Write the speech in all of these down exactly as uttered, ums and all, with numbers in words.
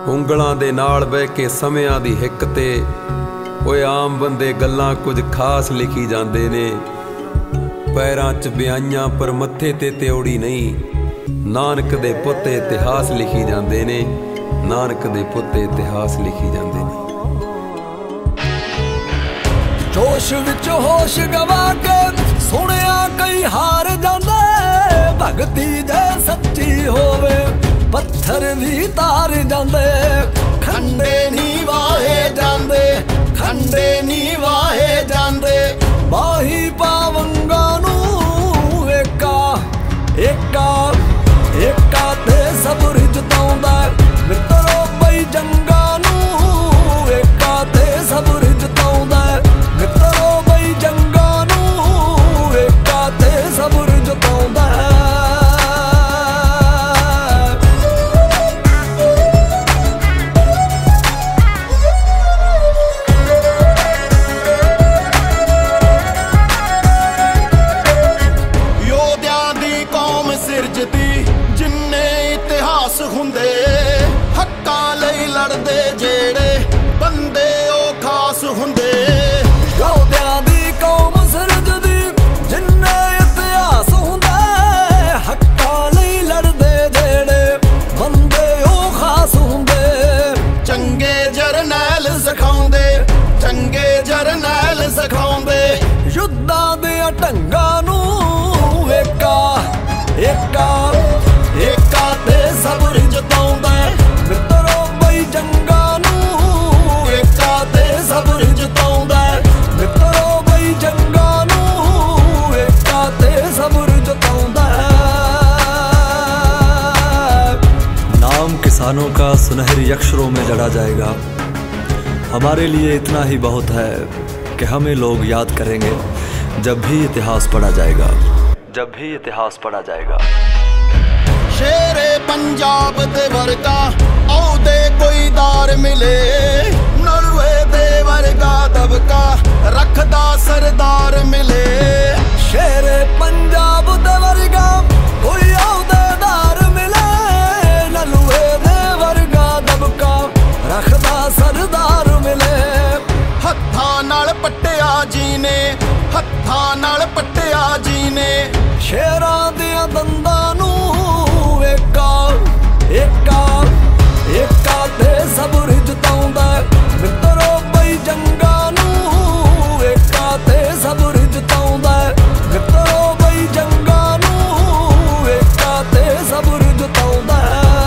ਉਂਗਲਾਂ ਦੇ ਨਾਲ ਬਹਿ ਕੇ ਸਮਿਆਂ ਦੀ ਹਿੱਕ ਤੇ ਓਏ ਆਮ ਬੰਦੇ ਗੱਲਾਂ ਕੁਝ ਖਾਸ ਲਿਖੀ ਜਾਂਦੇ ਨੇ। ਪੈਰਾਂ 'ਚ ਬਿਆਈਆਂ ਪਰ ਮੱਥੇ ਤੇ ਤਿਉੜੀ ਨਹੀਂ। ਨਾਨਕ ਦੇ ਪੁੱਤ ਇਤਿਹਾਸ ਲਿਖੀ ਜਾਂਦੇ ਨੇ, ਨਾਨਕ ਦੇ ਪੁੱਤ ਇਤਿਹਾਸ ਲਿਖੀ ਜਾਂਦੇ ਨੇ। ਜੋਸ਼ ਵਿੱਚ ਹੋਸ਼ ਗਵਾ ਕੇ ਸੁਣਿਆ ਕਈ ਹਾਰ ਜਾਂਦੇ। ਭਗਤੀ ਜੇ ਸੱਚੀ ਹੋਵੇ ਪੱਥਰ ਵੀ ਤਾਰ ਜਾਂਦੇ। ਖੰਡੇ ਨੀ ਵਾਹੇ ਜਾਂਦੇ, ਖੰਡੇ ਨੀ ਵਾਹੇ ਜਾਂਦੇ। ਬਾਹੀ ਪਾਵੰਗਾਂ ਨੂੰ ਏਕਾ ਏਕਾ ਏਕਾ ਤੇ ਸਬਰ ਜਤਾਉਂਦਾ। ਮਿੱਤਰੋ ਬਈ ਜੰਗਾਂ ਨੂੰ ਏਕਾ ਤੇ ਸਬਰ ਜਤਾਉਂਦਾ। ਮਿੱਤਰੋ ਬਈ ਜੰਗਾਂ ਨੂੰ ਏਕਾ ਤੇ ਸਬਰ ਜਤਾਉਂਦਾ। ਜਿੰਨੇ ਇਤਿਹਾਸ ਹੁੰਦੇ, ਹੱਕਾਂ ਲਈ ਲੜਦੇ ਜਿਹੜੇ ਬੰਦੇ ਉਹ ਖਾਸ ਹੁੰਦੇ। ਯੋਧਿਆਂ ਦੀ ਕੌਮ ਸਿਰਜਦੀ ਜਿੰਨੇ ਇਤਿਹਾਸ ਹੁੰਦੇ, ਹੱਕਾਂ ਲਈ ਲੜਦੇ ਜਿਹੜੇ ਬੰਦੇ ਉਹ ਖਾਸ ਹੁੰਦੇ। ਚੰਗੇ ਜਰਨੈਲ ਸਿਖਾਉਂਦੇ, ਚੰਗੇ ਜਰਨੈਲ ਸਿਖਾਉਂਦੇ। ਯੁੱਧਾਂ ਦੇ ਢੰਗਾਂ ਨੂੰ ਏਕਾ ਏਕਾ ਏਕਾ ਤੇ ਸਬਰ ਜਤਾਉਂਦਾ। ਮਿੱਤਰੋ ਬਈ ਜੰਗਾਂ ਨੂੰ ਏਕਾ ਤੇ ਸਬਰ ਜਤਾਉਂਦਾ। ਮਿੱਤਰੋ ਬਈ ਜੰਗਾਂ ਨੂੰ ਏਕਾ ਤੇ ਸਬਰ ਜਤਾਉਂਦਾ। नाम किसानों का सुनहरी अक्षरों में जड़ा जाएगा। हमारे लिए इतना ही बहुत है कि हमें लोग याद करेंगे जब भी इतिहास पढ़ा जाएगा, जब भी इतिहास पढ़ा जाएगा। शेरे पंजाब दे वर्गा औदे कोई दार मिले। नलुए दे वर्गा दबका रखदा सरदार मिले। शेरे पंजाब दे वर्गा कोई औदेदार मिले। नलुए दे वर्गा दबका रखदा सरदार मिले। हत्थां नाल पट्टिया जी ने, हत्थां नाल पट्टिया जी ने। शेरां दियां दंदां नूं ਏਕਾ ਏਕਾ ਏਕਾ ਤੇ ਸਬਰ ਜਤਾਉਂਦਾ। ਮਿੱਤਰੋ ਬਈ ਜੰਗਾਂ ਨੂੰ ਏਕਾ ਤੇ ਸਬਰ ਜਤਾਉਂਦਾ। ਮਿੱਤਰੋ ਬਈ ਜੰਗਾਂ ਨੂੰ ਏਕਾ ਤੇ ਸਬਰ ਜਤਾਉਂਦਾ।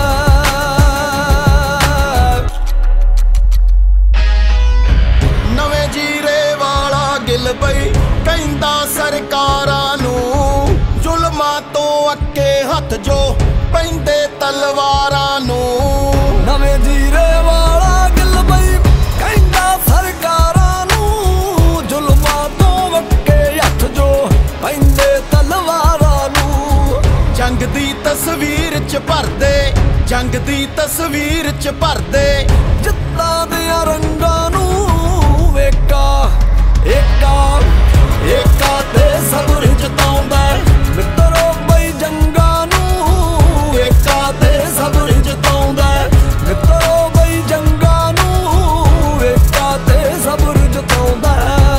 ਨਵੇਂ ਜੀਰੇ ਵਾਲਾ ਗਿੱਲ ਬਈ ਕਹਿੰਦਾ ਸਰਕਾਰਾਂ ਨੂੰ, ਜ਼ੁਲਮਾਂ ਤੋਂ ਅੱਕੇ ਹੱਥ ਜੋ ਪੈਂਦੇ ਤਲਵਾਰਾਂ ਨੂੰ। ਨਵੇਂ ਜੀਰੇ ਵਾਲਾ ਗਿੱਲ ਬਈ ਕਹਿੰਦਾ ਸਰਕਾਰਾਂ ਨੂੰ, ਜ਼ੁਲਮਾਂ ਤੋਂ ਅੱਕੇ ਹੱਥ ਜੋ ਪੈਂਦੇ ਤਲਵਾਰਾਂ ਨੂੰ। ਜੰਗ ਦੀ ਤਸਵੀਰ ਚ ਭਰਦੇ, ਜੰਗ ਦੀ ਤਸਵੀਰ ਚ ਭਰਦੇ। ਜਿੱਤਾਂ ਦੀਆਂ ਰੰਗਾਂ ਨੂੰ ਏਕਾ ਏਕਾ ਏਕਾ ਤੇ ਸਬਰ ਜਤਾਉਂਦਾ। ਮਿੱਤਰੋ ਬਈ ਜੰਗਾਂ ਨੂੰ ਏਕਾ ਤੇ ਸਬਰ ਜਤਾਉਂਦਾ। ਮਿੱਤਰੋ ਬਈ ਜੰਗਾਂ ਨੂੰ ਏਕਾ ਤੇ ਸਬਰ ਜਤਾਉਂਦਾ।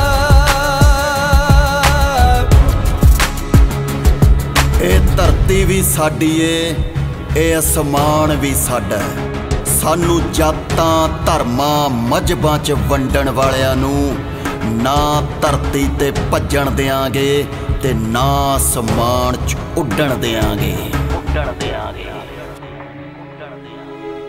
ਇਹ ਧਰਤੀ ਵੀ ਸਾਡੀ ਏ, ਇਹ ਅਸਮਾਨ ਵੀ ਸਾਡਾ। ਸਾਨੂੰ ਜਾਤਾਂ ਧਰਮਾਂ ਮਜ਼ਹਬਾਂ 'ਚ ਵੰਡਣ ਵਾਲਿਆਂ ਨੂੰ ਨਾ ਧਰਤੀ ਤੇ ਭੱਜਣ ਦਿਆਂਗੇ ਤੇ ਨਾ ਅਸਮਾਨ 'ਚ ਉੱਡਣ ਦਿਆਂਗੇ, ਉੱਡਣ ਦਿਆਂਗੇ।